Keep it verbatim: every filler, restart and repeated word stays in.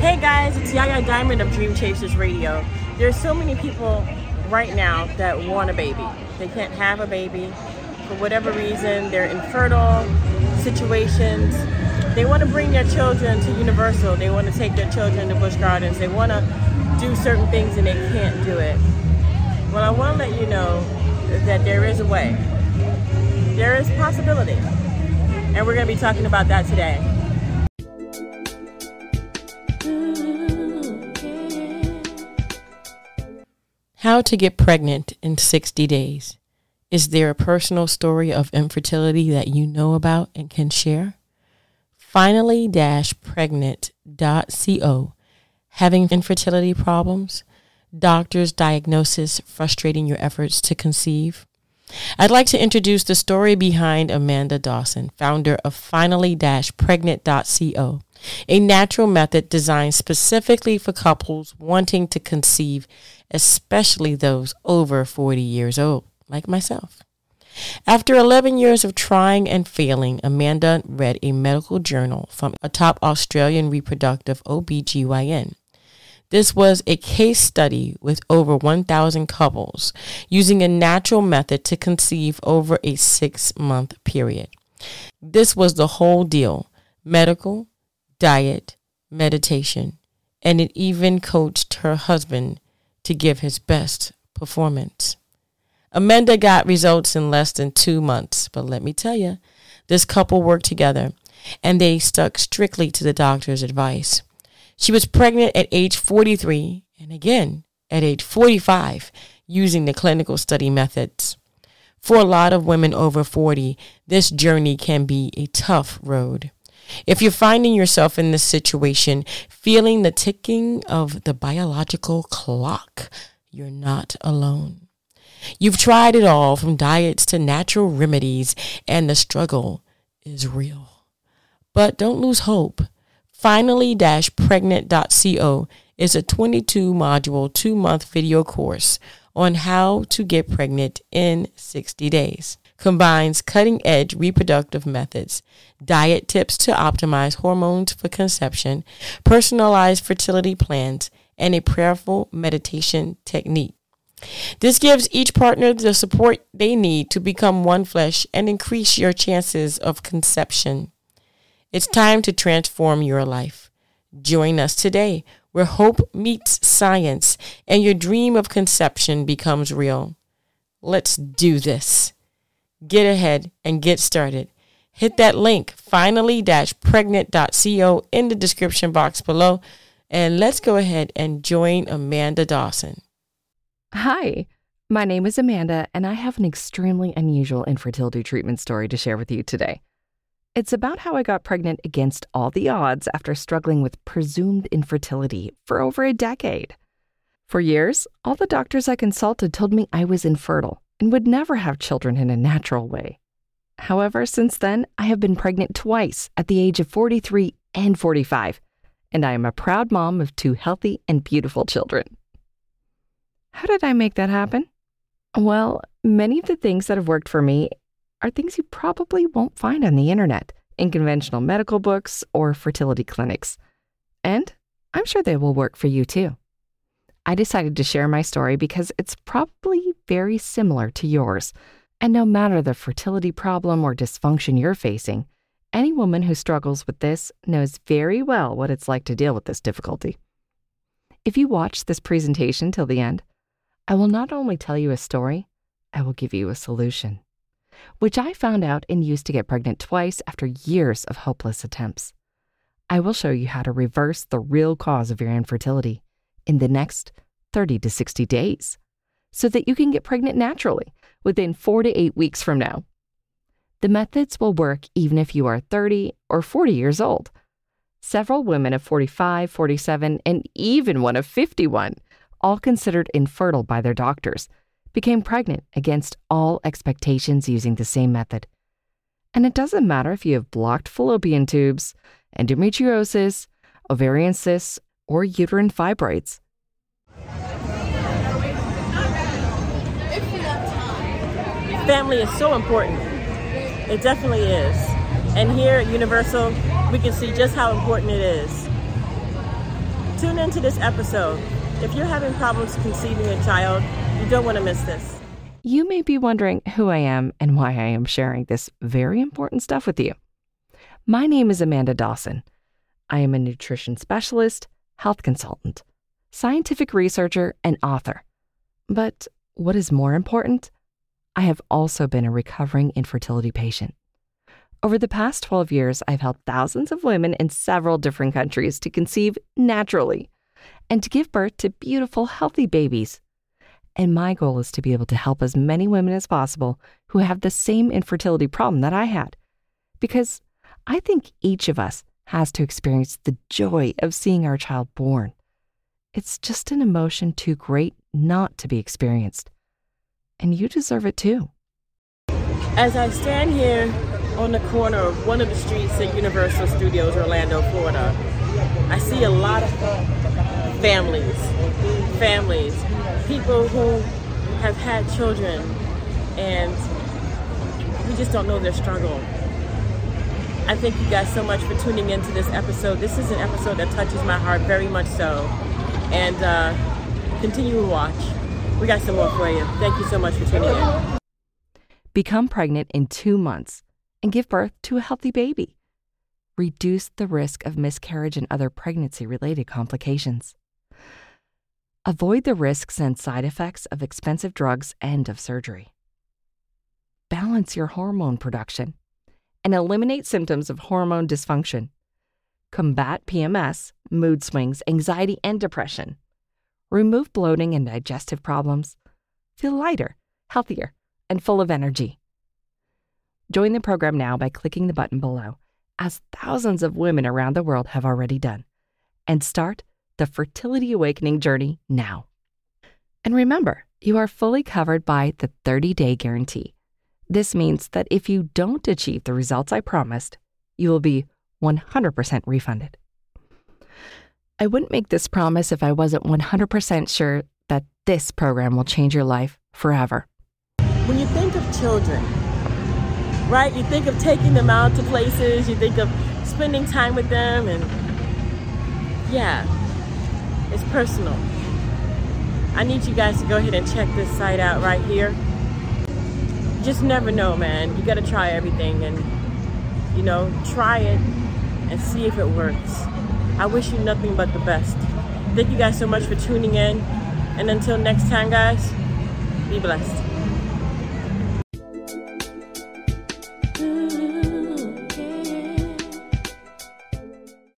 Hey guys, it's Yaya Diamond of Dream Chasers Radio. There's so many people right now that want a baby. They can't have a baby for whatever reason. They're infertile situations. They want to bring their children to Universal. They want to take their children to Busch Gardens. They want to do certain things and they can't do it. Well, I want to let you know that there is a way. There is possibility. And we're going to be talking about that today. How to get pregnant in sixty days. Is there a personal story of infertility that you know about and can share? Finally pregnant dot co. Having infertility problems? Doctor's diagnosis frustrating your efforts to conceive? I'd like to introduce the story behind Amanda Dawson, founder of Finally pregnant dot co, a natural method designed specifically for couples wanting to conceive, especially those over forty years old, like myself. After eleven years of trying and failing, Amanda read a medical journal from a top Australian reproductive O B G Y N. This was a case study with over one thousand couples using a natural method to conceive over a six-month period. This was the whole deal: medical, diet, meditation, and it even coached her husband to give his best performance. Amanda got results in less than two months, but let me tell you, this couple worked together and they stuck strictly to the doctor's advice. She was pregnant at age forty-three and again at age forty-five using the clinical study methods. For a lot of women over forty, this journey can be a tough road. If you're finding yourself in this situation, feeling the ticking of the biological clock, you're not alone. You've tried it all, from diets to natural remedies, and the struggle is real. But don't lose hope. Finally pregnant dot co is a twenty-two module, two-month video course on how to get pregnant in sixty days. Combines cutting-edge reproductive methods, diet tips to optimize hormones for conception, personalized fertility plans, and a prayerful meditation technique. This gives each partner the support they need to become one flesh and increase your chances of conception. It's time to transform your life. Join us today, where hope meets science and your dream of conception becomes real. Let's do this. Get ahead and get started. Hit that link, finally pregnant dot co, in the description box below, and let's go ahead and join Amanda Dawson. Hi, my name is Amanda, and I have an extremely unusual infertility treatment story to share with you today. It's about how I got pregnant against all the odds after struggling with presumed infertility for over a decade. For years, all the doctors I consulted told me I was infertile and would never have children in a natural way. However, since then, I have been pregnant twice at the age of forty-three and forty-five, and I am a proud mom of two healthy and beautiful children. How did I make that happen? Well, many of the things that have worked for me are things you probably won't find on the internet, in conventional medical books, or fertility clinics. And I'm sure they will work for you too. I decided to share my story because it's probably very similar to yours. And no matter the fertility problem or dysfunction you're facing, any woman who struggles with this knows very well what it's like to deal with this difficulty. If you watch this presentation till the end, I will not only tell you a story, I will give you a solution, which I found out and used to get pregnant twice after years of hopeless attempts. I will show you how to reverse the real cause of your infertility in the next thirty to sixty days, so that you can get pregnant naturally within four to eight weeks from now. The methods will work even if you are thirty or forty years old. Several women of forty-five, forty-seven, and even one of fifty-one, all considered infertile by their doctors, became pregnant against all expectations using the same method. And it doesn't matter if you have blocked fallopian tubes, endometriosis, ovarian cysts, or uterine fibroids. Family is so important. It definitely is. And here at Universal, we can see just how important it is. Tune into this episode. If you're having problems conceiving a child, you don't want to miss this. You may be wondering who I am and why I am sharing this very important stuff with you. My name is Amanda Dawson. I am a nutrition specialist, health consultant, scientific researcher, and author. But what is more important, I have also been a recovering infertility patient. Over the past twelve years, I've helped thousands of women in several different countries to conceive naturally and to give birth to beautiful, healthy babies. And my goal is to be able to help as many women as possible who have the same infertility problem that I had. Because I think each of us has to experience the joy of seeing our child born. It's just an emotion too great not to be experienced. And you deserve it too. As I stand here on the corner of one of the streets at Universal Studios, Orlando, Florida, I see a lot of families, families, people who have had children, and we just don't know their struggle. I thank you guys so much for tuning into this episode. This is an episode that touches my heart very much so. And uh, continue to watch. We got some more for you. Thank you so much for tuning in. Become pregnant in two months and give birth to a healthy baby. Reduce the risk of miscarriage and other pregnancy-related complications. Avoid the risks and side effects of expensive drugs and of surgery. Balance your hormone production and eliminate symptoms of hormone dysfunction. Combat P M S, mood swings, anxiety, and depression. Remove bloating and digestive problems. Feel lighter, healthier, and full of energy. Join the program now by clicking the button below, as thousands of women around the world have already done, and start the Fertility Awakening journey now. And remember, you are fully covered by the thirty-day guarantee. This means that if you don't achieve the results I promised, you will be one hundred percent refunded. I wouldn't make this promise if I wasn't one hundred percent sure that this program will change your life forever. When you think of children, right, you think of taking them out to places, you think of spending time with them, and yeah, it's personal. I need you guys to go ahead and check this site out right here. You just never know, man. You got to try everything and, you know, try it and see if it works. I wish you nothing but the best. Thank you guys so much for tuning in. And until next time, guys, be blessed.